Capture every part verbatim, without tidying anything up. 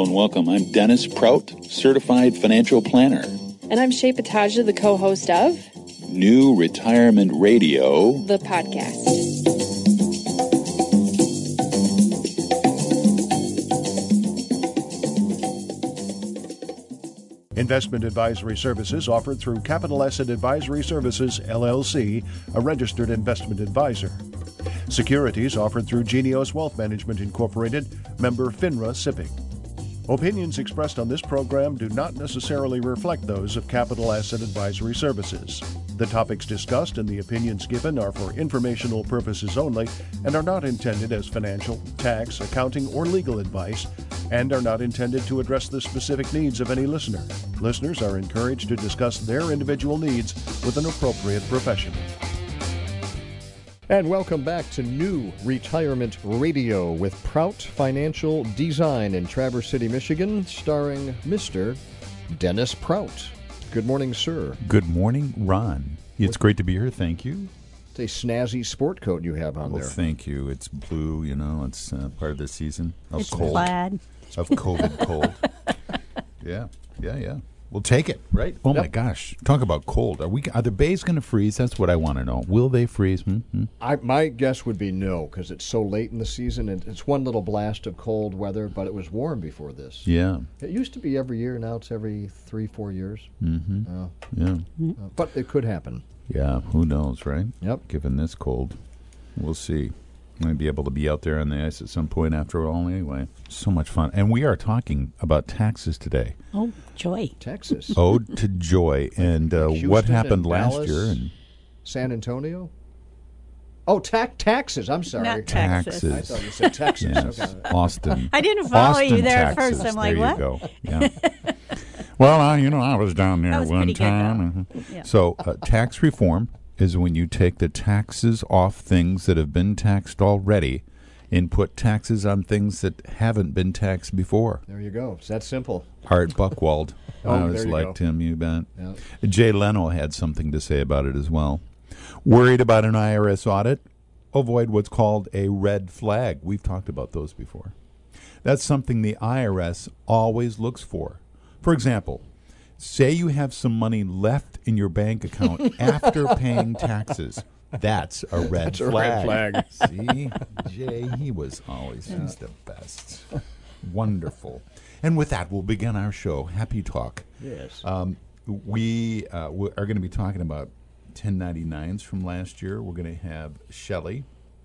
and welcome. I'm Dennis Prout, Certified Financial Planner. And I'm Shay Pataja, the co-host of New Retirement Radio, the podcast. Investment advisory services offered through Capital Asset Advisory Services, L L C, a registered investment advisor. Securities offered through Genios Wealth Management Incorporated, member FINRA S I P I. Opinions expressed on this program do not necessarily reflect those of Capital Asset Advisory Services. The topics discussed and the opinions given are for informational purposes only and are not intended as financial, tax, accounting, or legal advice, and are not intended to address the specific needs of any listener. Listeners are encouraged to discuss their individual needs with an appropriate professional. And welcome back to New Retirement Radio with Prout Financial Design in Traverse City, Michigan, starring Mister Dennis Prout. Good morning, sir. Good morning, Ron. It's great to be here. Thank you. It's a snazzy sport coat you have on well, there. Thank you. It's blue, you know. It's uh, part of the season of it's cold. plaid. Of COVID cold. Yeah, yeah, yeah. We'll take it, right? Oh, Yep. my gosh. Talk about cold. Are we? Are the bays going to freeze? That's what I want to know. Will they freeze? Mm-hmm. I, my guess would be no, because it's so late in the season, and it's one little blast of cold weather, but it was warm before this. Yeah. It used to be every year. Now it's every three, four years. Mm-hmm. Uh, Yeah. uh, but it could happen. Yeah. Who knows, right? Yep. Given this cold. We'll see. Might be able to be out there on the ice at some point after all anyway. So much fun. And we are talking about taxes today. Oh, joy. Texas. Ode to Joy. And uh, Houston what happened and last Dallas, year. And San Antonio? Oh, ta- taxes. I'm sorry. Not Texas. I thought you said Texas. Yes. Okay. Austin. I didn't follow Austin, you there at Texas. first. I'm like, there what? you go. Yeah. Well, uh, you know, I was down there That was one pretty good, time. though. Mhm. Yeah. So, uh, tax reform is when you take the taxes off things that have been taxed already and put taxes on things that haven't been taxed before. There you go. It's that simple. Art Buchwald. Oh, I there always you liked go. him, you bet. Yeah. Jay Leno had something to say about it as well. Worried about an I R S audit? Avoid what's called a red flag. We've talked about those before. That's something the I R S always looks for. For example, say you have some money left in your bank account after paying taxes. That's a red That's a flag. red See? Jay, he was always he's the best. Wonderful. And with that, we'll begin our show, Happy Talk. Yes. Um, we uh, we are going to be talking about ten ninety-nines from last year. We're going to have Shelley,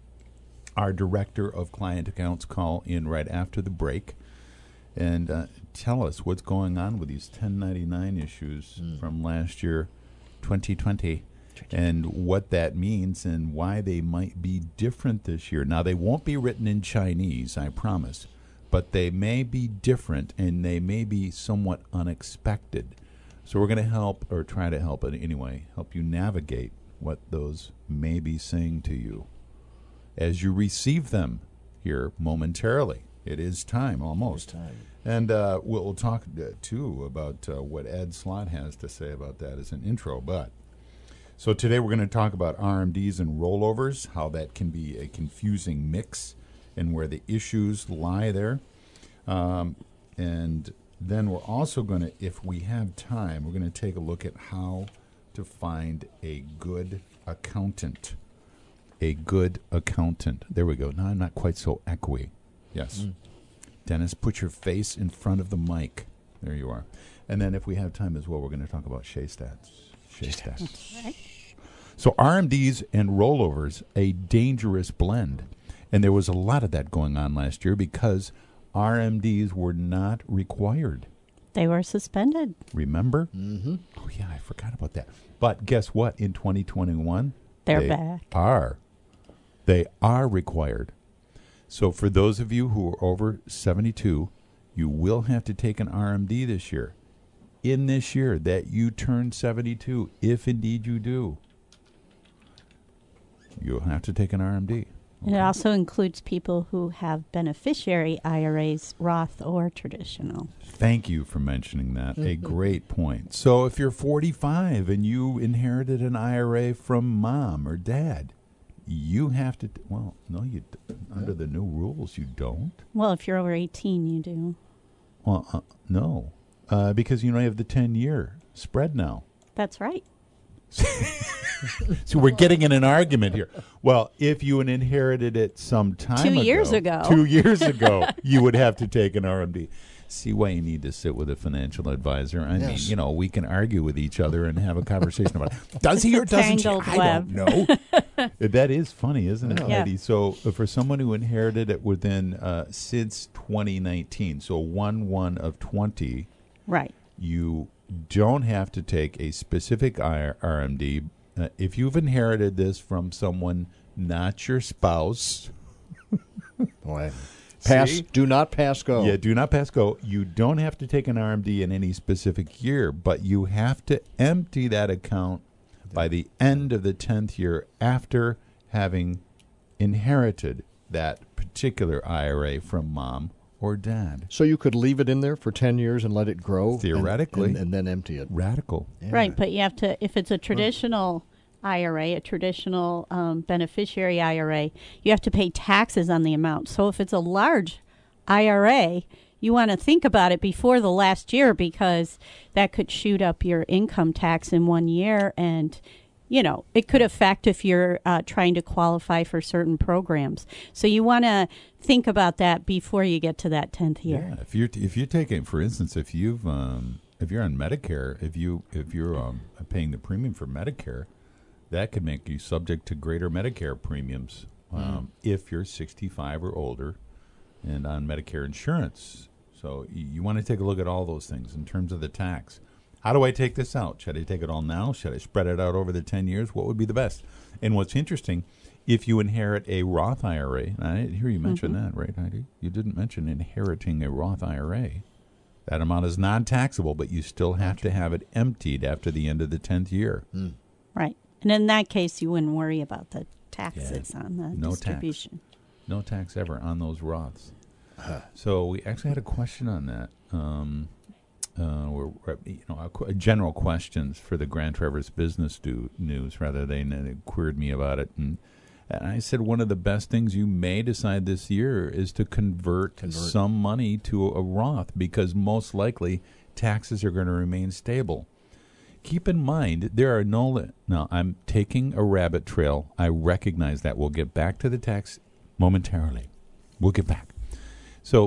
our Director of Client Accounts, call in right after the break and uh, tell us what's going on with these ten ninety-nine issues mm. from last year, twenty twenty, and what that means and why they might be different this year. Now, they won't be written in Chinese, I promise, but they may be different and they may be somewhat unexpected. So we're going to help, or try to help it anyway, help you navigate what those may be saying to you as you receive them here momentarily. It is time, almost. Time. And uh, we'll, we'll talk, uh, too, about uh, what Ed Slott has to say about that as an intro. But so today we're going to talk about R M Ds and rollovers, how that can be a confusing mix and where the issues lie there. Um, and then we're also going to, if we have time, we're going to take a look at how to find a good accountant. A good accountant. There we go. Now I'm not quite so echoey. Yes. Mm. Dennis, put your face in front of the mic. There you are. And then if we have time as well, we're going to talk about Shea Stats. Shea Stats. Right. So R M Ds and rollovers, a dangerous blend. And there was a lot of that going on last year because R M Ds were not required. They were suspended. Remember? Mm-hmm. Oh, yeah, I forgot about that. But guess what? In twenty twenty-one, They're they back. are. They are required. So for those of you who are over seventy-two, you will have to take an R M D this year. In this year that you turn seventy-two, if indeed you do, you'll have to take an R M D. And it also includes people who have beneficiary I R As, Roth or traditional. Thank you for mentioning that. A great point. So if you're forty-five and you inherited an I R A from mom or dad, you have to, t- well, no, you d- under the new rules, you don't. Well, if you're over eighteen, you do. Well, uh, no, uh, because you know you have the ten-year spread now. That's right. So we're getting in an argument here. Well, if you had inherited it some time Two ago, years ago. two years ago, you would have to take an R M D. See why you need to sit with a financial advisor. I mean, Yes. you know, we can argue with each other and have a conversation about it. Does he or doesn't he? Tangled I web. don't know. That is funny, isn't it, Yeah. Heidi? So uh, for someone who inherited it within uh, since twenty nineteen, so one one of twenty, Right. you don't have to take a specific R M D. Uh, if you've inherited this from someone not your spouse, Boy. Pass. See? Do not pass go. yeah, do not pass go. You don't have to take an R M D in any specific year, but you have to empty that account by the end of the tenth year after having inherited that particular I R A from mom or dad. So you could leave it in there for ten years and let it grow? and- Theoretically. And, and then empty it. Radical. Yeah. Right, but you have to, if it's a traditional I R A, a traditional um, beneficiary I R A, you have to pay taxes on the amount. So if it's a large I R A, you want to think about it before the last year because that could shoot up your income tax in one year and, you know, it could affect if you're uh, trying to qualify for certain programs. So you want to think about that before you get to that tenth year. Yeah, if you're if you're taking, for instance, if you've um, if you're on Medicare, if you if you're um, paying the premium for Medicare, that could make you subject to greater Medicare premiums um, if you're sixty-five or older and on Medicare insurance. So you, you want to take a look at all those things in terms of the tax. How do I take this out? Should I take it all now? Should I spread it out over the ten years? What would be the best? And what's interesting, if you inherit a Roth I R A, and I didn't hear you mention Mm-hmm. that, right, Heidi? You didn't mention inheriting a Roth I R A. That amount is non-taxable, but you still have to have it emptied after the end of the tenth year. Right. And in that case, you wouldn't worry about the taxes on the No tax. distribution. No tax ever on those Roths. So we actually had a question on that. Um, uh, we're, we're- you know, a qu- general questions for the Grand Traverse Business do, News, rather they n- queried me about it, and, and I said one of the best things you may decide this year is to convert, Convert. some money to a Roth because most likely taxes are going to remain stable. Keep in mind, there are no... Li- now, I'm taking a rabbit trail. I recognize that. We'll get back to the tax momentarily. We'll get back. So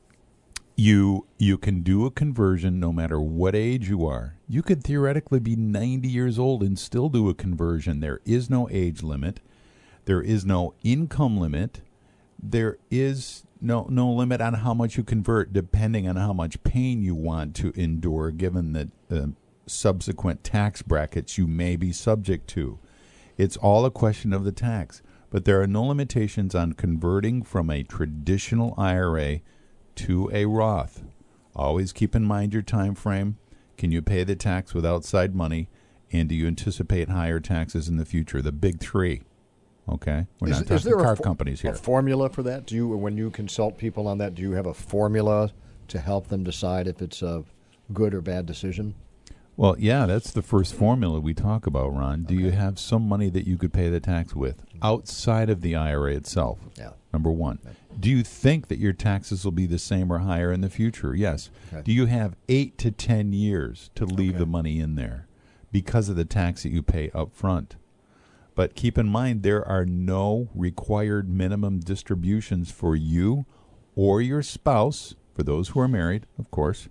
you you can do a conversion no matter what age you are. You could theoretically be ninety years old and still do a conversion. There is no age limit. There is no income limit. There is no no limit on how much you convert depending on how much pain you want to endure given the uh, subsequent tax brackets you may be subject to. It's all a question of the tax. But there are no limitations on converting from a traditional I R A to a Roth. Always keep in mind your time frame. Can you pay the tax with outside money? And do you anticipate higher taxes in the future? The big three. Okay? We're Is- not is talking there a car fo- companies here. A formula for that? Do you, when you consult people on that, do you have a formula to help them decide if it's a good or bad decision? Well, yeah, that's the first formula we talk about, Ron. Do you have some money that you could pay the tax with outside of the I R A itself? Yeah. Number one. Do you think that your taxes will be the same or higher in the future? Yes. Okay. Do you have eight to ten years to leave Okay. the money in there because of the tax that you pay up front? But keep in mind, there are no required minimum distributions for you or your spouse, for those who are married, of course,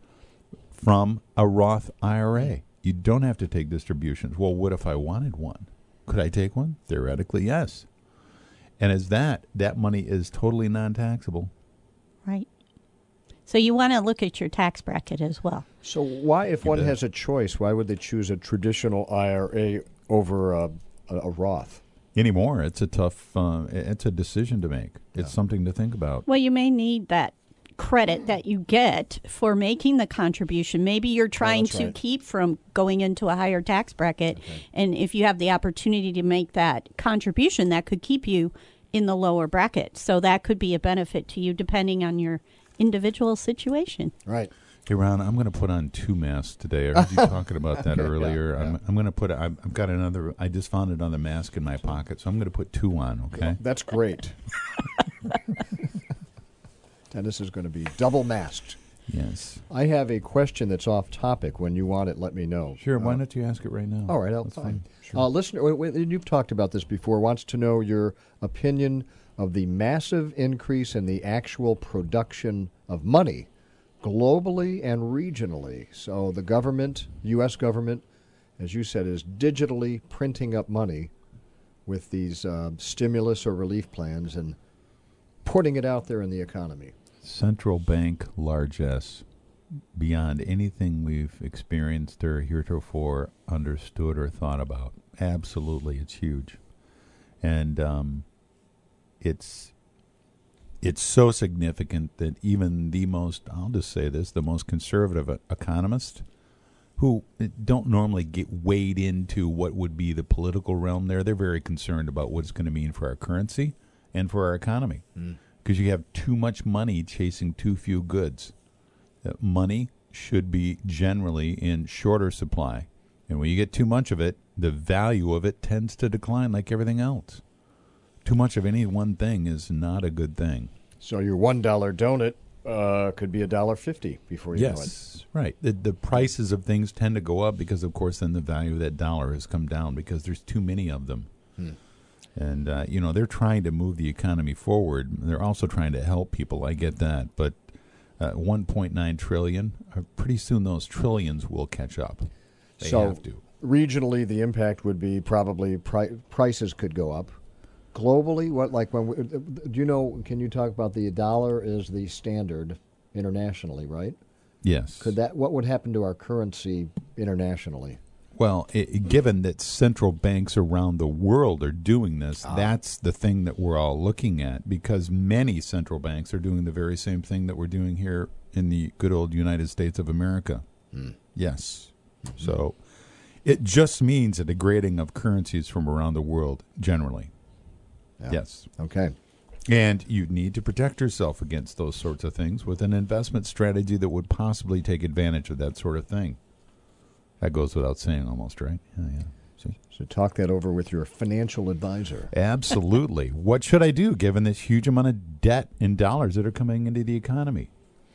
from a Roth I R A. You don't have to take distributions. Well, what if I wanted one? Could I take one? Theoretically, yes. And as that, that money is totally non-taxable. Right. So you want to look at your tax bracket as well. So why, if You one bet. has a choice, why would they choose a traditional I R A over a, a, a Roth? Anymore, it's a tough, uh, it's a decision to make. It's something to think about. Well, you may need that credit that you get for making the contribution. Maybe you're trying that's to right. keep from going into a higher tax bracket. And if you have the opportunity to make that contribution, that could keep you in the lower bracket. So that could be a benefit to you depending on your individual situation. Right. Hey, Ron, I'm going to put on two masks today. I heard you talking about that Okay, earlier. yeah, yeah. I'm, I'm going to put, I've, I've got another, I just found another mask in my pocket, so I'm going to put two on, okay? That's great. Dennis is going to be double masked. Yes. I have a question that's off topic. When you want it, let me know. Sure. Uh, Why don't you ask it right now? All right, I'll That's fine. fine. Sure. Uh, listener, wait, wait, and you've talked about this before, wants to know your opinion of the massive increase in the actual production of money globally and regionally. So the government, U S government, as you said, is digitally printing up money with these uh, stimulus or relief plans and putting it out there in the economy. Central bank largesse, beyond anything we've experienced or heretofore understood or thought about. Absolutely, it's huge. And um, it's it's so significant that even the most, I'll just say this, the most conservative uh, economists who don't normally get weighed into what would be the political realm there, they're very concerned about what it's going to mean for our currency and for our economy. Because mm. you have too much money chasing too few goods. Uh, money should be generally in shorter supply. And when you get too much of it, the value of it tends to decline like everything else. Too much of any one thing is not a good thing. So your one dollar donut uh, could be a dollar fifty before you know it. Yes, right. The, the prices of things tend to go up because, of course, then the value of that dollar has come down because there's too many of them. Hmm. And, uh, you know, they're trying to move the economy forward. They're also trying to help people. I get that. But uh, one point nine trillion dollars, uh, pretty soon those trillions will catch up. They so have to. Regionally, the impact would be probably pri- prices could go up. Globally, what like when we, do you know? Can you talk about the dollar is the standard internationally, right? Yes. Could that? What would happen to our currency internationally? Well, it, given that central banks around the world are doing this, ah. that's the thing that we're all looking at, because many central banks are doing the very same thing that we're doing here in the good old United States of America. Hmm. Yes. Mm-hmm. So it just means a degrading of currencies from around the world generally. Yeah. Yes. Okay. And you need to protect yourself against those sorts of things with an investment strategy that would possibly take advantage of that sort of thing. That goes without saying almost, right? Yeah, yeah. See? So talk that over with your financial advisor. Absolutely. What should I do given this huge amount of debt in dollars that are coming into the economy?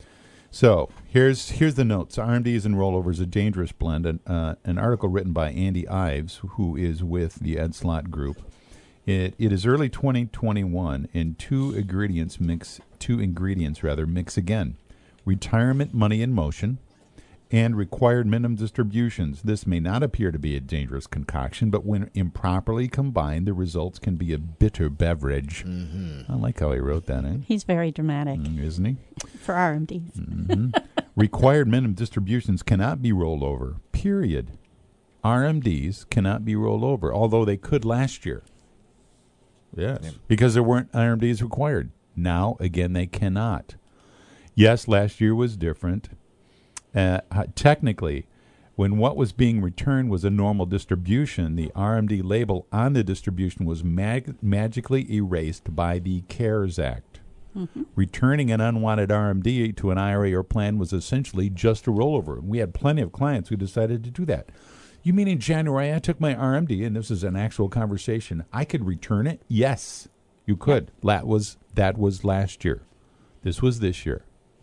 So here's here's the notes. R M Ds and rollovers, a dangerous blend. An, uh, an article written by Andy Ives, who is with the Ed Slott Group. It it is early twenty twenty-one, and two ingredients mix two ingredients rather mix again: retirement money in motion and required minimum distributions. This may not appear to be a dangerous concoction, but when improperly combined, the results can be a bitter beverage. Mm-hmm. I like how he wrote that in. He's very dramatic, mm, isn't he? For R M Ds. Mm-hmm. Required minimum distributions cannot be rolled over. Period. R M Ds cannot be rolled over, although they could last year. Yes, yeah. Because there weren't R M Ds required. Now, again, they cannot. Yes, last year was different. Uh, technically, when what was being returned was a normal distribution, the R M D label on the distribution was mag- magically erased by the CARES Act. Mm-hmm. Returning an unwanted R M D to an I R A or plan was essentially just a rollover. And we had plenty of clients who decided to do that. You mean in January I took my R M D, and this is an actual conversation, I could return it? Yes, you could. Yeah. That was, that was last year. This was this year.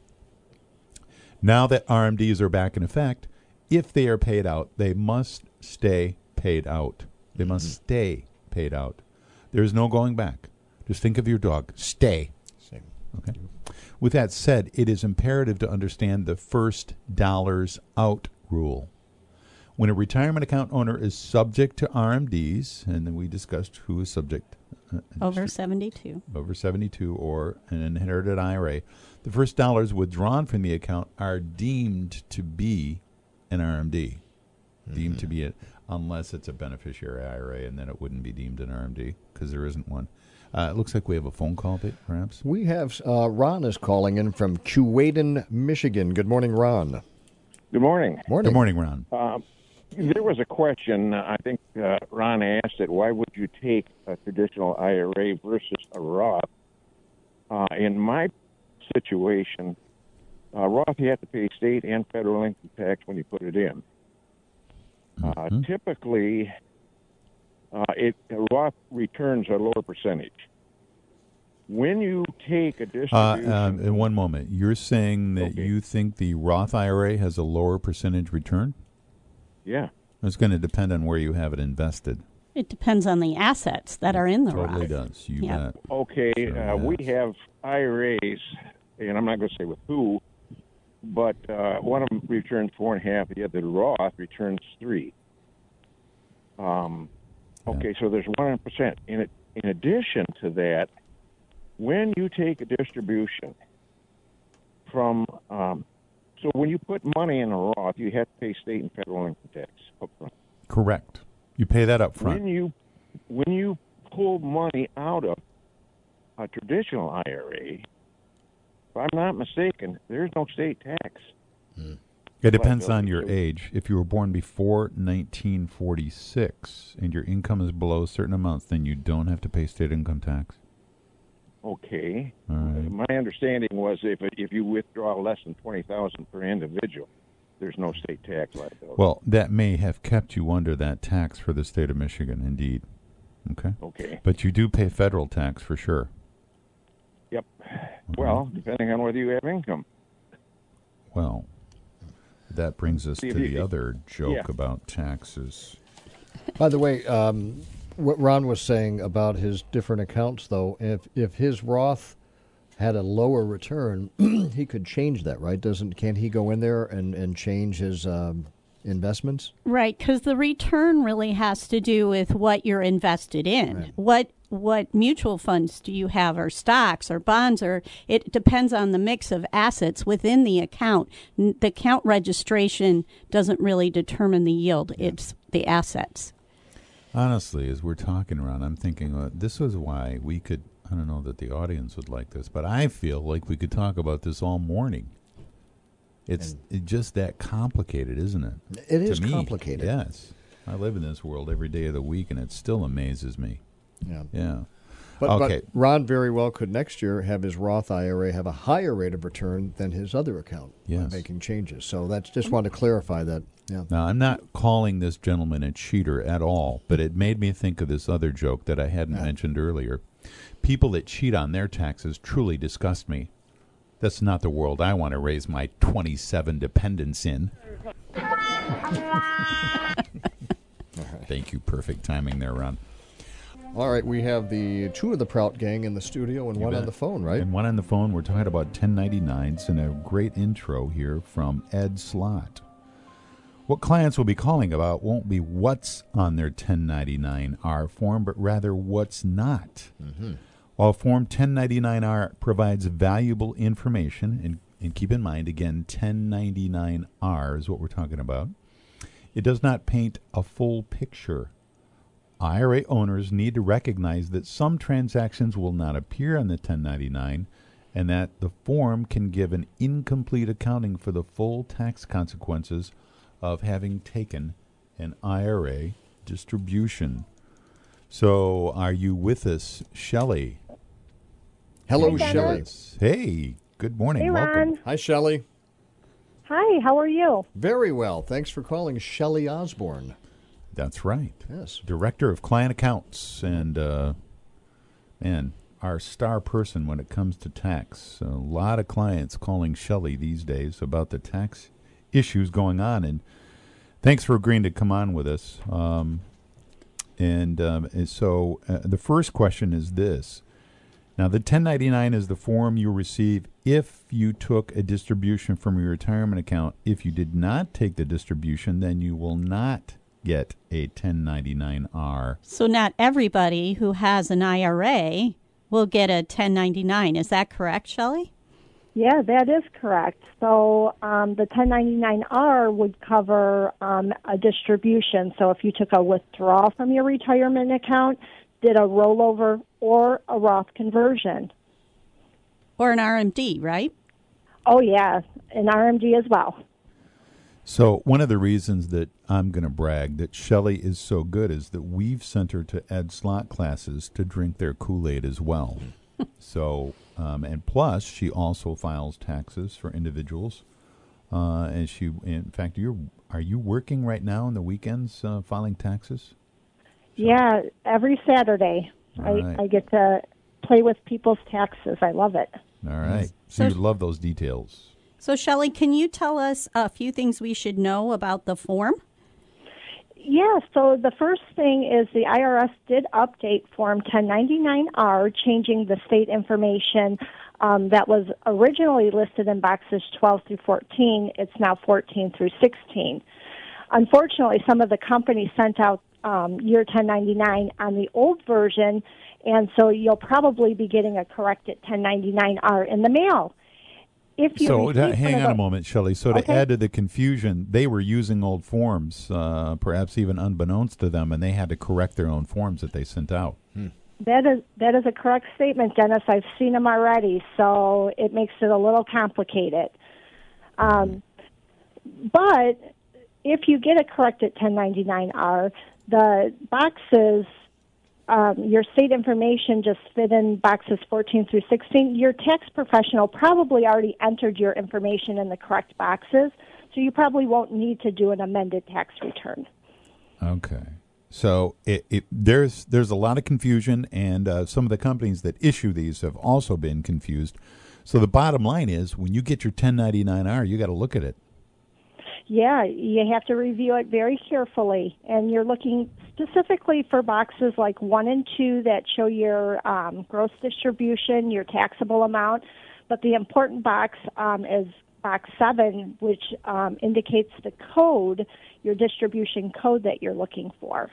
Now that R M Ds are back in effect, if they are paid out, they must stay paid out. They mm-hmm. must stay paid out. There is no going back. Just think of your dog. Stay. Same. Okay. With that said, it is imperative to understand the first dollars out rule. When a retirement account owner is subject to R M Ds, and then we discussed who is subject. Uh, over seventy-two. Over seventy-two or an inherited I R A. The first dollars withdrawn from the account are deemed to be an R M D. Mm-hmm. Deemed to be it, unless it's a beneficiary I R A, and then it wouldn't be deemed an R M D because there isn't one. Uh, it looks like we have a phone call bit, perhaps. We have, uh, Ron is calling in from Keewaydin, Michigan. Good morning, Ron. Good morning. Morning. Good morning, Ron. Uh, There was a question, uh, I think uh, Ron asked it, why would you take a traditional I R A versus a Roth? Uh, in my situation, uh, Roth, you have to pay state and federal income tax when you put it in. Uh, mm-hmm. Typically, uh, it Roth returns a lower percentage. when you take a distribution, Uh, um, in one moment, you're saying that Okay. you think the Roth I R A has a lower percentage return? yeah, It's going to depend on where you have it invested. It depends on the assets that are in the Totally Roth. does. You Yeah. bet. okay, Sure, uh, we yes. have I R As, and I'm not going to say with who, but uh, one of them returns four and a half, the other Roth returns three. Um, okay, so there's one hundred percent. In it, in addition to that, when you take a distribution from, um, so when you put money in a Roth, you have to pay state and federal income tax up front. Correct. You pay that up front. When you when you pull money out of a traditional I R A, if I'm not mistaken, there's no state tax. It depends on liability, your so- age. If you were born before nineteen forty-six and your income is below certain amounts, then you don't have to pay state income tax. Okay. All right. My understanding was if if you withdraw less than twenty thousand per individual, there's no state tax liability. Well, that may have kept you under that tax for the state of Michigan, indeed. Okay. okay. But you do pay federal tax for sure. Yep. Well, depending on whether you have income. Well, that brings us See, to if the you- other joke yeah. about taxes. By the way, um, what Ron was saying about his different accounts, though, if if his Roth had a lower return, he could change that, right? Doesn't can't he go in there and and change his um, investments? Right, because the return really has to do with what you're invested in. Right. What what mutual funds do you have, or stocks, or bonds, or it depends on the mix of assets within the account. N- The account registration doesn't really determine the yield; it's the assets. Honestly, as we're talking around, I'm thinking uh, this was why we could, I don't know that the audience would like this, but I feel like we could talk about this all morning. It's it just that complicated, isn't it? It To is me, complicated. Yes. I live in this world every day of the week, and it still amazes me. Yeah. Yeah. But, Okay. but Ron very well could next year have his Roth I R A have a higher rate of return than his other account by Yes. making changes. So that's just wanted to clarify that. Yeah. Now, I'm not calling this gentleman a cheater at all, but it made me think of this other joke that I hadn't Yeah. mentioned earlier. People that cheat on their taxes truly disgust me. That's not the world I want to raise my twenty-seven dependents in. Thank you. Perfect timing there, Ron. All right, we have the two of the Prout gang in the studio and You one on bet. the phone, right? And one on the phone. We're talking about ten ninety-nines and a great intro here from Ed Slott. What clients will be calling about won't be what's on their ten ninety-nine R form, but rather what's not. Mm-hmm. While Form ten ninety-nine R provides valuable information, and, and keep in mind, again, ten ninety-nine R is what we're talking about, it does not paint a full picture. I R A owners need to recognize that some transactions will not appear on the ten ninety-nine and that the form can give an incomplete accounting for the full tax consequences of having taken an I R A distribution. So are you with us, Shelley? Hello, Hi, Dennis. Shelley. Yes. Hey, good morning. Hey, Welcome. Ron. Hi, Shelley. Hi, how are you? Very well. Thanks for calling, Shelley Osborne. That's right. Yes. Director of Client Accounts, and uh, man, our star person when it comes to tax. A lot of clients calling Shelley these days about the tax issues going on, and thanks for agreeing to come on with us. Um, and, um, and so uh, the first question is this. Now, the ten ninety-nine is the form you receive if you took a distribution from your retirement account. If you did not take the distribution, then you will not get a ten ninety-nine R. So not everybody who has an I R A will get a ten ninety-nine. Is that correct, Shelley? Yeah, that is correct. So um, the ten ninety-nine R would cover um, a distribution. So if you took a withdrawal from your retirement account, did a rollover or a Roth conversion. Or an R M D, right? Oh, yeah, an R M D as well. So one of the reasons that I'm going to brag that Shelley is so good is that we've sent her to Ed Slott classes to drink their Kool-Aid as well. So, um, and plus, she also files taxes for individuals. Uh, and she, in fact, you're are you working right now on the weekends uh, filing taxes? Yeah, every Saturday I, All right. I get to play with people's taxes. I love it. All right. So, So- you love those details. So, Shelley, can you tell us a few things we should know about the form? Yeah, so the first thing is the I R S did update Form ten ninety-nine R, changing the state information um, that was originally listed in boxes twelve through fourteen. It's now fourteen through sixteen. Unfortunately, some of the companies sent out um, year ten ninety-nine on the old version, and so you'll probably be getting a corrected ten ninety-nine R in the mail. If you So receive uh, hang one of on a those- moment, Shelley. So to Okay. add to the confusion, they were using old forms, uh, perhaps even unbeknownst to them, and they had to correct their own forms that they sent out. That is that is a correct statement, Dennis. I've seen them already, so it makes it a little complicated. Um, but if you get a corrected ten ninety-nine R, the boxes, um, your state information just fit in boxes fourteen through sixteen. Your tax professional probably already entered your information in the correct boxes, so you probably won't need to do an amended tax return. Okay. So it, it, there's there's a lot of confusion, and uh, some of the companies that issue these have also been confused. So the bottom line is, when you get your ten ninety-nine R, you got to look at it. Yeah, you have to review it very carefully, and you're looking specifically for boxes like one and two that show your um, gross distribution, your taxable amount, but the important box um, is box seven, which um, indicates the code, your distribution code that you're looking for.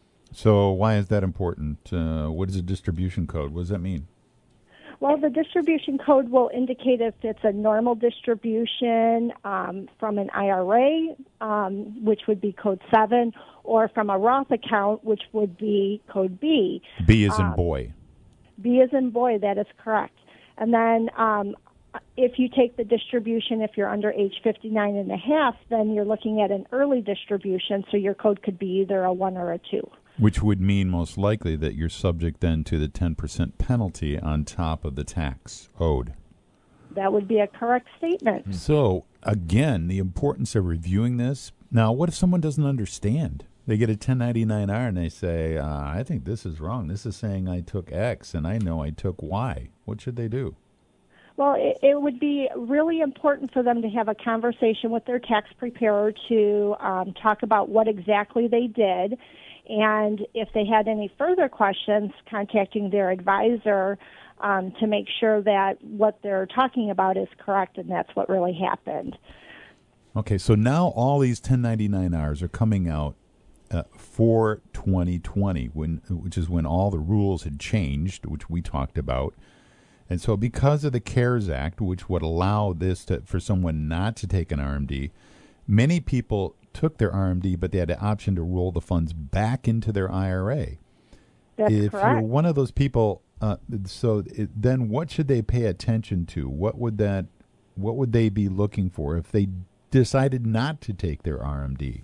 So why is that important? Uh, what is a distribution code? What does that mean? Well, the distribution code will indicate if it's a normal distribution um, from an I R A, um, which would be code seven, or from a Roth account, which would be code B. B is in Um, boy. B as in boy, that is correct. And then um, if you take the distribution, if you're under age fifty-nine and a half, then you're looking at an early distribution, so your code could be either a one or a two. Which would mean most likely that you're subject then to the ten percent penalty on top of the tax owed. That would be a correct statement. So, again, the importance of reviewing this. Now, what if someone doesn't understand? They get a ten ninety-nine R and they say, uh, I think this is wrong. This is saying I took X and I know I took Y. What should they do? Well, it, it would be really important for them to have a conversation with their tax preparer to um, talk about what exactly they did. And if they had any further questions, contacting their advisor um, to make sure that what they're talking about is correct and that's what really happened. Okay, so now all these ten ninety-nine Rs are coming out uh, for twenty twenty, when which is when all the rules had changed, which we talked about. And so because of the CARES Act, which would allow this to, for someone not to take an R M D, many people took their R M D, but they had the option to roll the funds back into their I R A. That's if correct. you're one of those people, uh, so it, then what should they pay attention to? What would that, what would they be looking for if they decided not to take their R M D?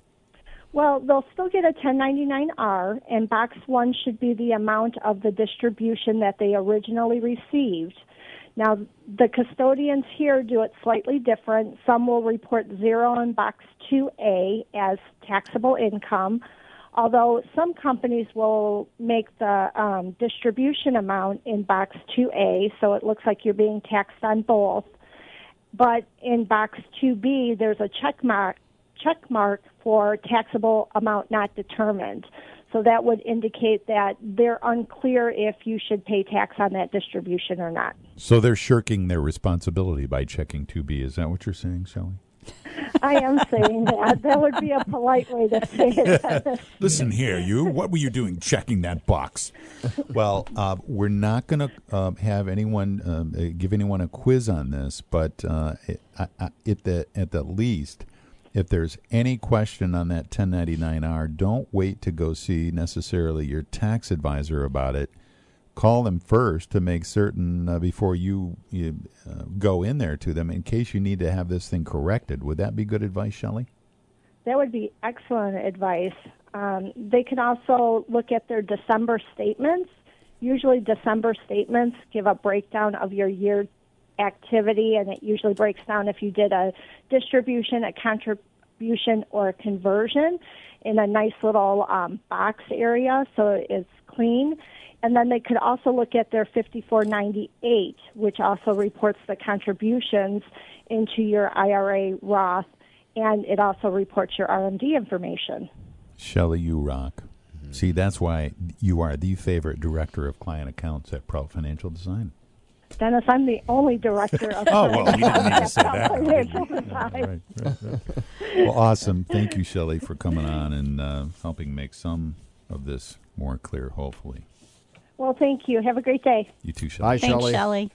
Well, they'll still get a ten ninety-nine R, and box one should be the amount of the distribution that they originally received. Now, the custodians here do it slightly different. Some will report zero in box two A as taxable income, although some companies will make the um, distribution amount in box two A, so it looks like you're being taxed on both. But in box two B, there's a check mark, check mark for taxable amount not determined. So that would indicate that they're unclear if you should pay tax on that distribution or not. So they're shirking their responsibility by checking two B. Is that what you're saying, Shelley? I am saying that. That would be a polite way to say it. Listen here, you. What were you doing checking that box? Well, uh, we're not going to uh, have anyone um, uh, give anyone a quiz on this, but uh, it, I, I, at the at the least, if there's any question on that ten ninety-nine R, don't wait to go see necessarily your tax advisor about it. Call them first to make certain uh, before you, you uh, go in there to them in case you need to have this thing corrected. Would that be good advice, Shelley? That would be excellent advice. Um, they can also look at their December statements. Usually December statements give a breakdown of your year activity, and it usually breaks down if you did a distribution, a contribution, or a conversion in a nice little um, box area, so it's clean. And then they could also look at their fifty-four ninety-eight, which also reports the contributions into your I R A Roth, and it also reports your R M D information. Shelley, you rock. Mm-hmm. See, that's why you are the favorite director of client accounts at Prout Financial Design. Dennis, I'm the only director of oh, well, you didn't need to say that. Financial right, Design. right, right. Well, awesome. Thank you, Shelley, for coming on and uh, helping make some of this more clear, hopefully. Well, thank you. Have a great day. You too, Shelley. Bye, Thanks, Shelley. Shelley.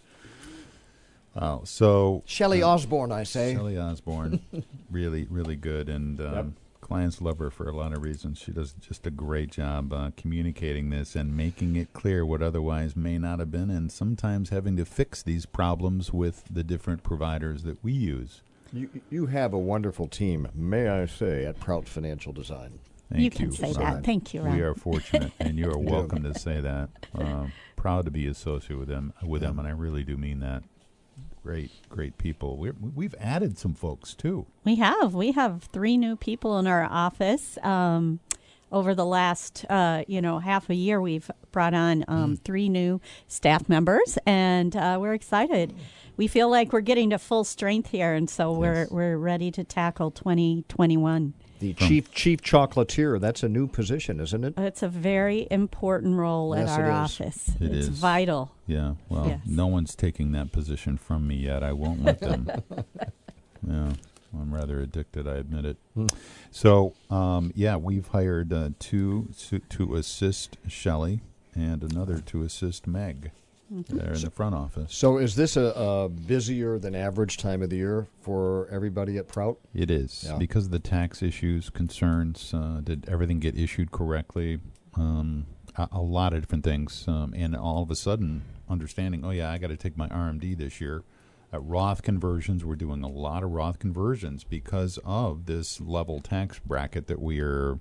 Wow. So Shelley uh, Osborne, I say. Shelley Osborne, really, really good, and um, Yep. clients love her for a lot of reasons. She does just a great job uh, communicating this and making it clear what otherwise may not have been, and sometimes having to fix these problems with the different providers that we use. You, you have a wonderful team, may I say, at Prout Financial Design. Thank you can say Ron. that. Thank you, Ron. We are fortunate, and you are We do. welcome to say that. Um, proud to be associated with them, with them, and I really do mean that. Great, great people. We're, we've added some folks too. We have. We have three new people in our office. Um, over the last, uh, you know, half a year, we've brought on um, mm. three new staff members, and uh, we're excited. We feel like we're getting to full strength here, and so we're Yes. we're ready to tackle twenty twenty-one. The chief chief chocolatier, that's a new position, isn't it? It's a very important role Yes, at our it is. office. It it's is. vital. Yeah, well, Yes. no one's taking that position from me yet. I won't let them. Yeah, I'm rather addicted, I admit it. Mm. So, um, yeah, we've hired uh, two to, to assist Shelley and another to assist Meg. Mm-hmm. There in the front office. So is this a, a busier than average time of the year for everybody at Prout? It is. Yeah. Because of the tax issues, concerns, uh, did everything get issued correctly? Um, a, a lot of different things. Um, and all of a sudden, understanding, oh, yeah, I got to take my R M D this year. At Roth conversions, we're doing a lot of Roth conversions because of this level tax bracket that we are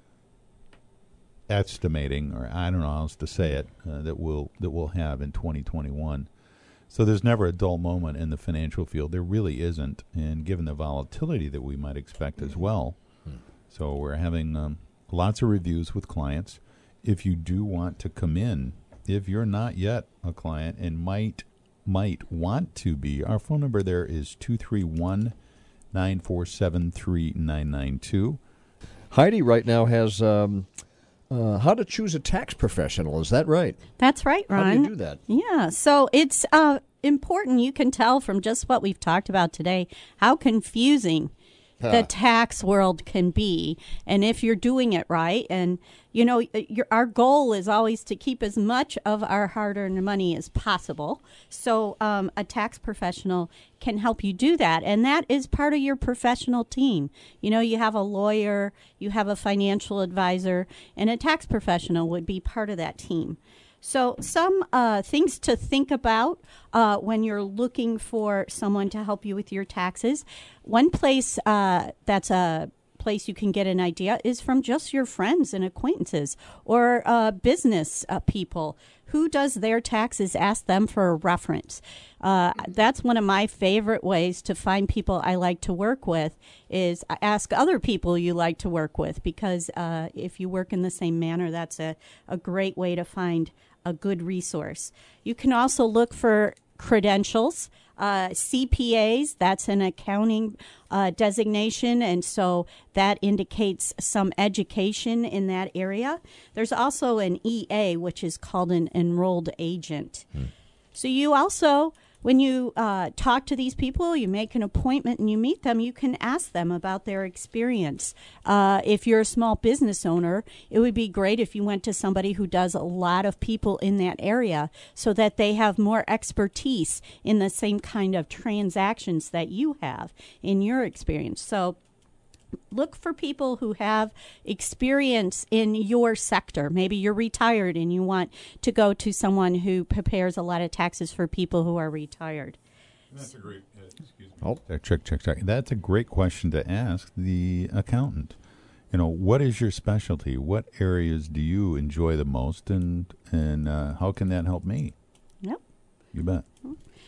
estimating, or I don't know how else to say it, uh, that we'll that we'll have in twenty twenty-one. So there's never a dull moment in the financial field. There really isn't, and given the volatility that we might expect as well. Hmm. So we're having um, lots of reviews with clients. If you do want to come in, if you're not yet a client and might might want to be, our phone number there is two three one, nine four seven, three nine nine two. Heidi right now has um, uh, how to choose a tax professional. Is that right? That's right, Ron. How do you do that? Yeah, so it's uh, important. You can tell from just what we've talked about today how confusing Huh. the tax world can be, and if you're doing it right. And you know, your, our goal is always to keep as much of our hard-earned money as possible. So um, a tax professional can help you do that, and that is part of your professional team. You know, you have a lawyer, you have a financial advisor, and a tax professional would be part of that team. So some uh, things to think about uh, when you're looking for someone to help you with your taxes. One place uh, that's a place you can get an idea is from just your friends and acquaintances or uh, business uh, people. Who does their taxes? Ask them for a reference. Uh, that's one of my favorite ways to find people I like to work with is ask other people you like to work with, because uh, if you work in the same manner, that's a, a great way to find a good resource. You can also look for credentials. Uh, C P As, that's an accounting uh, designation, and so that indicates some education in that area. There's also an E A, which is called an enrolled agent. Hmm. So you also, when you uh, talk to these people, you make an appointment and you meet them, you can ask them about their experience. Uh, if you're a small business owner, it would be great if you went to somebody who does a lot of people in that area so that they have more expertise in the same kind of transactions that you have in your experience. So look for people who have experience in your sector. Maybe you're retired and you want to go to someone who prepares a lot of taxes for people who are retired. That's a great, uh, excuse me. Oh, check, check, check. That's a great question to ask the accountant. You know, what is your specialty? What areas do you enjoy the most, and and uh, how can that help me? Yep. You bet.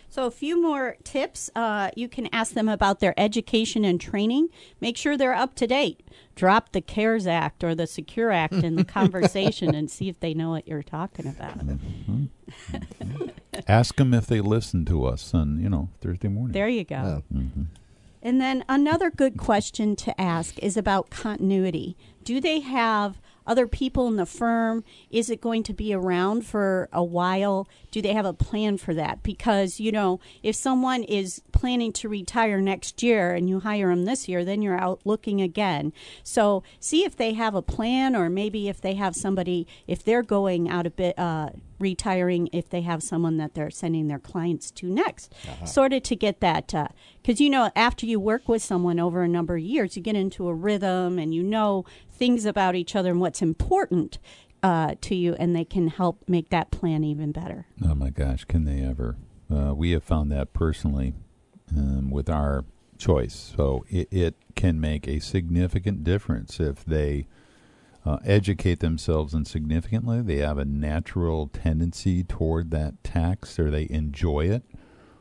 So a few more tips. Uh, you can ask them about their education and training. Make sure they're up to date. Drop the CARES Act or the Secure Act in the conversation and see if they know what you're talking about. Mm-hmm. Mm-hmm. Ask them if they listen to us on, you know, Thursday morning. There you go. Yeah. Mm-hmm. And then another good question to ask is about continuity. Do they have other people in the firm? Is it going to be around for a while? Do they have a plan for that? Because, you know, if someone is planning to retire next year and you hire them this year, then you're out looking again. So see if they have a plan, or maybe if they have somebody, if they're going out a bit, uh, retiring, if they have someone that they're sending their clients to next, uh-huh. sort of to get that. Because, uh, you know, after you work with someone over a number of years, you get into a rhythm and you know things about each other and what's important uh, to you, and they can help make that plan even better. Oh, my gosh, can they ever? Uh, we have found that personally um, with our choice. So it, it can make a significant difference if they uh, educate themselves and significantly. They have a natural tendency toward that tax, or they enjoy it.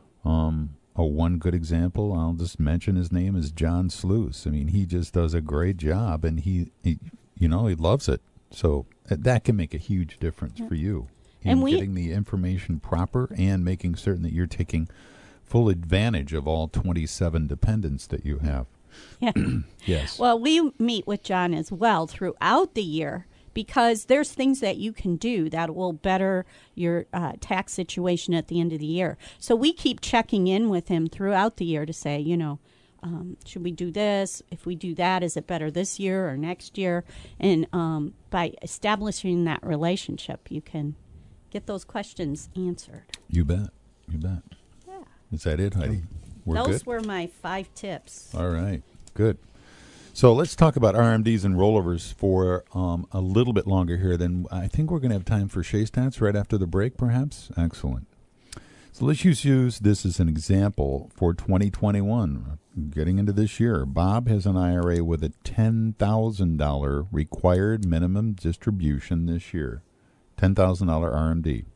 Um, oh, one good example, I'll just mention his name, is John Sluice. I mean, he just does a great job, and he, he you know, he loves it. So uh, that can make a huge difference yeah. for you in and we, getting the information proper and making certain that you're taking full advantage of all twenty-seven dependents that you have. Yeah. Yes. Well, we meet with John as well throughout the year, because there's things that you can do that will better your uh, tax situation at the end of the year. So we keep checking in with him throughout the year to say, you know, um, should we do this? If we do that, is it better this year or next year? And um, by establishing that relationship, you can get those questions answered. You bet. You bet. Yeah. Is that it, Heidi? We're Those good? were my five tips. All right. Good. So let's talk about R M Ds and rollovers for um, a little bit longer here. Then I think we're going to have time for Shea Stats right after the break, perhaps. Excellent. So let's use, use this as an example for twenty twenty-one. Getting into this year, Bob has an I R A with a ten thousand dollars required minimum distribution this year. ten thousand dollars R M D.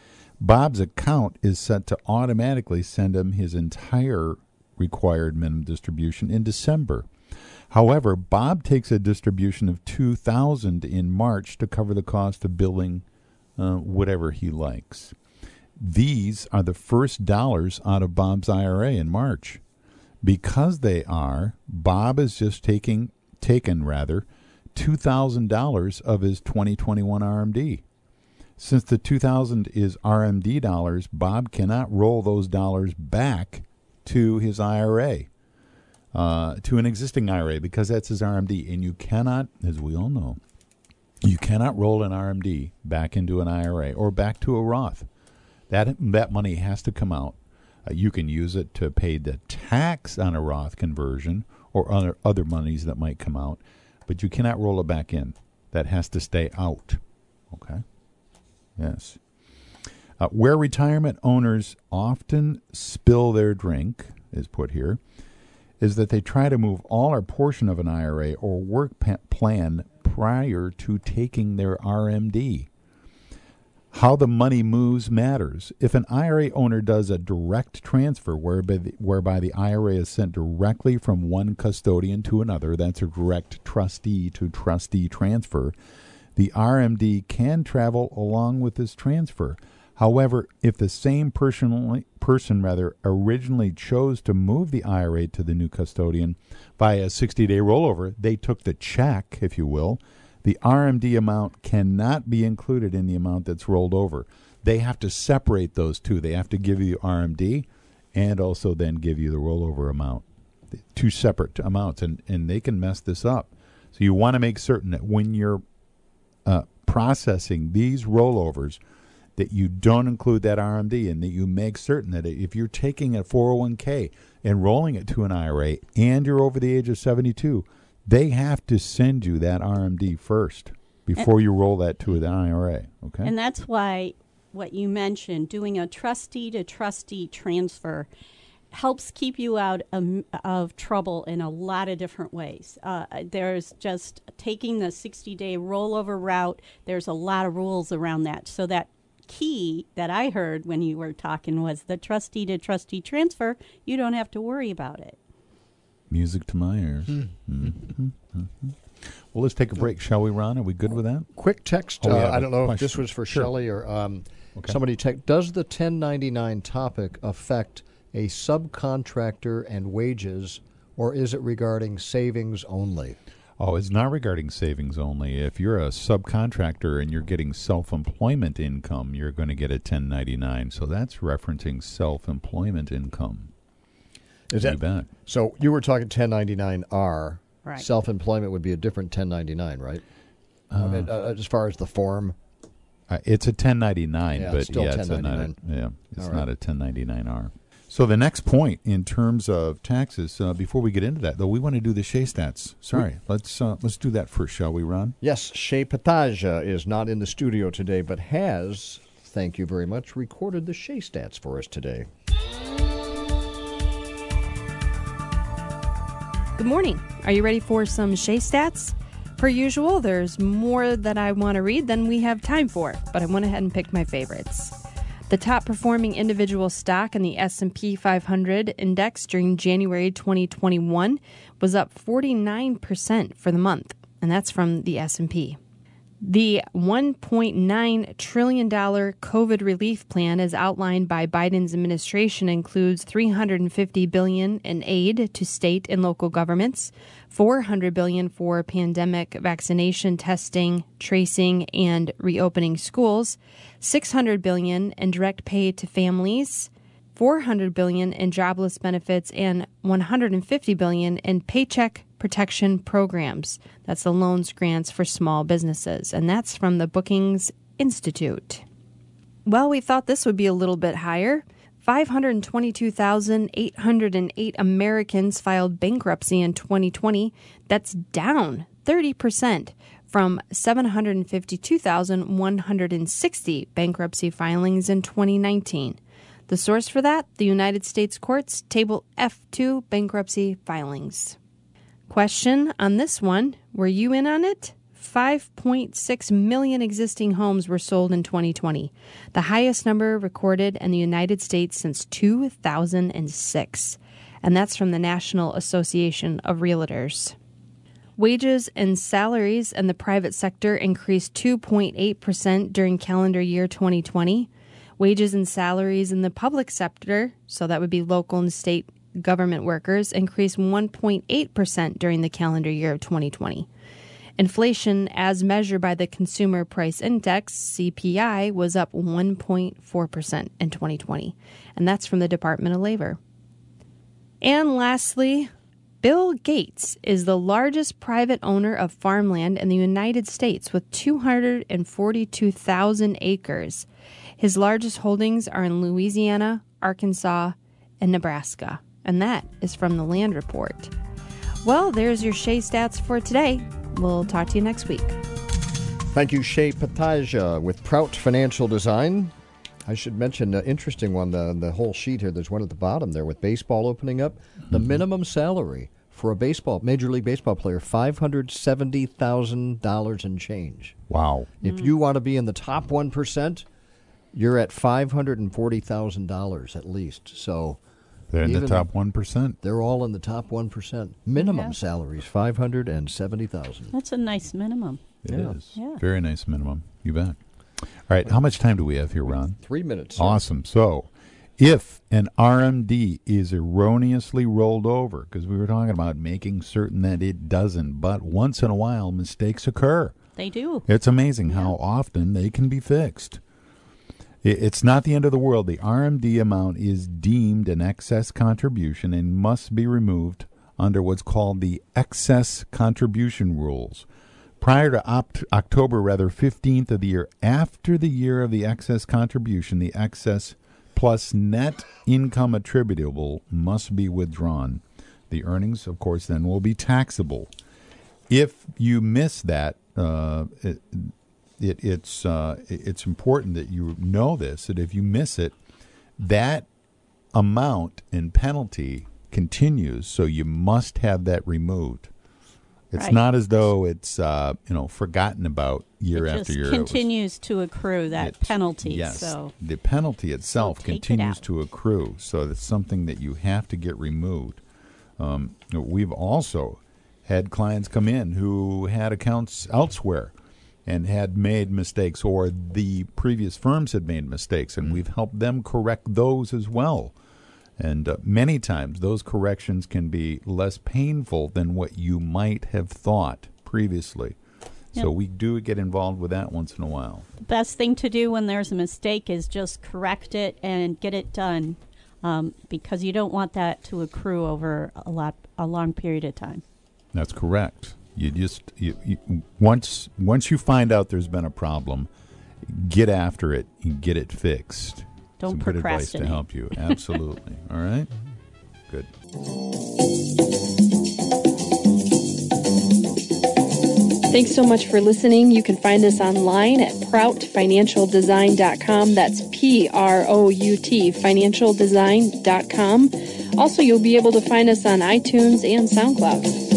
Bob's account is set to automatically send him his entire required minimum distribution in December. However, Bob takes a distribution of two thousand dollars in March to cover the cost of billing uh, whatever he likes. These are the first dollars out of Bob's I R A in March. Because they are, Bob is just taking taken rather two thousand dollars of his twenty twenty-one R M D. Since the two thousand dollars is R M D dollars, Bob cannot roll those dollars back to his I R A. Uh, to an existing I R A, because that's his R M D. And you cannot, as we all know, you cannot roll an R M D back into an I R A or back to a Roth. That that money has to come out. Uh, you can use it to pay the tax on a Roth conversion or other, other monies that might come out, but you cannot roll it back in. That has to stay out. Okay? Yes. Uh, where retirement owners often spill their drink, is put here, is that they try to move all or portion of an I R A or work pa- plan prior to taking their R M D. How the money moves matters. If an I R A owner does a direct transfer whereby the, whereby the I R A is sent directly from one custodian to another, that's a direct trustee to trustee transfer, the R M D can travel along with this transfer. However, if the same person, person rather, originally chose to move the I R A to the new custodian by a sixty-day rollover, they took the check, if you will, the R M D amount cannot be included in the amount that's rolled over. They have to separate those two. They have to give you R M D and also then give you the rollover amount. Two separate amounts, and, and they can mess this up. So you want to make certain that when you're uh, processing these rollovers, that you don't include that R M D, and that you make certain that if you're taking a four oh one k and rolling it to an I R A and you're over the age of seventy-two, they have to send you that R M D first before and, you roll that to an I R A. Okay, and that's why what you mentioned, doing a trustee to trustee transfer, helps keep you out of, of trouble in a lot of different ways. Uh, there's just taking the sixty-day rollover route. There's a lot of rules around that, so that key that I heard when you were talking was the trustee to trustee transfer. You don't have to worry about it. Music to my ears. Mm-hmm. Mm-hmm. Well, let's take a break, shall we, Ron? Are we good with that? Quick text. Oh, uh, yeah, I don't know question. if this was for Sure. Shelley or um, Okay. somebody. Te- does the ten ninety-nine topic affect a subcontractor and wages, or is it regarding savings only? Oh, it's not regarding savings only. If you're a subcontractor and you're getting self-employment income, you're going to get a ten ninety-nine. So that's referencing self-employment income. Is You that bet. so? You were talking ten ninety-nine R. Right. Self-employment would be a different ten ninety-nine, right? I mean, uh, as far as the form. Uh, it's a ten ninety-nine, Yeah, but it's still yeah, it's a not a, ten ninety-nine. yeah, it's All not right. a ten ninety-nine R. So the next point in terms of taxes, uh, before we get into that, though, we want to do the Shea stats. Sorry, let's uh, let's do that first, shall we, Ron? Yes, Shea Pataja is not in the studio today, but has, thank you very much, recorded the Shea stats for us today. Good morning. Are you ready for some Shea stats? Per usual, there's more that I want to read than we have time for, but I went ahead and picked my favorites. The top performing individual stock in the S and P five hundred index during January twenty twenty-one was up forty-nine percent for the month, and that's from the S and P. The one point nine trillion dollars COVID relief plan as outlined by Biden's administration includes three hundred fifty billion dollars in aid to state and local governments, four hundred billion dollars for pandemic vaccination testing, tracing, and reopening schools, six hundred billion dollars in direct pay to families, four hundred billion dollars in jobless benefits, and one hundred fifty billion dollars in paycheck protection programs. That's the loans grants for small businesses, and that's from the Brookings Institute. Well, we thought this would be a little bit higher. five hundred twenty-two thousand eight hundred eight Americans filed bankruptcy in twenty twenty. That's down thirty percent from seven hundred fifty-two thousand one hundred sixty bankruptcy filings in twenty nineteen. The source for that, the United States Courts, Table F two bankruptcy filings. Question on this one, were you in on it? five point six million existing homes were sold in twenty twenty, the highest number recorded in the United States since two thousand six. And that's from the National Association of Realtors. Wages and salaries in the private sector increased two point eight percent during calendar year twenty twenty. Wages and salaries in the public sector, so that would be local and state government workers, increased one point eight percent during the calendar year of twenty twenty. Inflation, as measured by the Consumer Price Index, C P I, was up one point four percent in twenty twenty, and that's from the Department of Labor. And lastly, Bill Gates is the largest private owner of farmland in the United States with two hundred forty-two thousand acres. His largest holdings are in Louisiana, Arkansas, and Nebraska. And that is from the Land Report. Well, there's your Shea stats for today. We'll talk to you next week. Thank you, Shea Pataja with Prout Financial Design. I should mention an interesting one, the, the whole sheet here. There's one at the bottom there with baseball opening up. The Mm-hmm. minimum salary for a baseball, Major League Baseball player, five hundred seventy thousand dollars and change. Wow. If you want to be in the top one percent, you're at five hundred forty thousand dollars at least. So They're in the even- top one percent. they're all in the top one percent. Minimum Yeah. salaries, five hundred seventy thousand dollars. That's a nice minimum. It is. Yeah. Yeah. Very nice minimum. You bet. All right. How much time do we have here, Ron? Three minutes. sir. Awesome. So, if an R M D is erroneously rolled over, because we were talking about making certain that it doesn't, but once in a while mistakes occur. They do. It's amazing how often they can be fixed. I- It's not the end of the world. The R M D amount is deemed an excess contribution and must be removed under what's called the excess contribution rules. Prior to opt- October, rather, fifteenth of the year after the year of the excess contribution, the excess plus net income attributable must be withdrawn. The earnings, of course, then will be taxable. If you miss that, uh, it, it, it's uh, it's important that you know this, that if you miss it, that amount and penalty continues, so you must have that removed. It's Right. not as though it's uh, you know forgotten about year it after just year. It was- continues to accrue that it- penalty. Yes, So the penalty itself take it continues out. to accrue, so that's something that you have to get removed. Um, we've also had clients come in who had accounts elsewhere and had made mistakes, or the previous firms had made mistakes, and we've helped them correct those as well. And uh, many times those corrections can be less painful than what you might have thought previously. Yep. So we do get involved with that once in a while. the best thing to do when there's a mistake is just correct it and get it done, um, because you don't want that to accrue over a lot a long period of time. That's correct. You just you, you, once once you find out there's been a problem, get after it and get it fixed. Don't Some good advice to procrastinate. help you. Absolutely. All right. Good. Thanks so much for listening. You can find us online at prout financial design dot com. That's P R O U T, financial design dot com. Also, you'll be able to find us on iTunes and SoundCloud.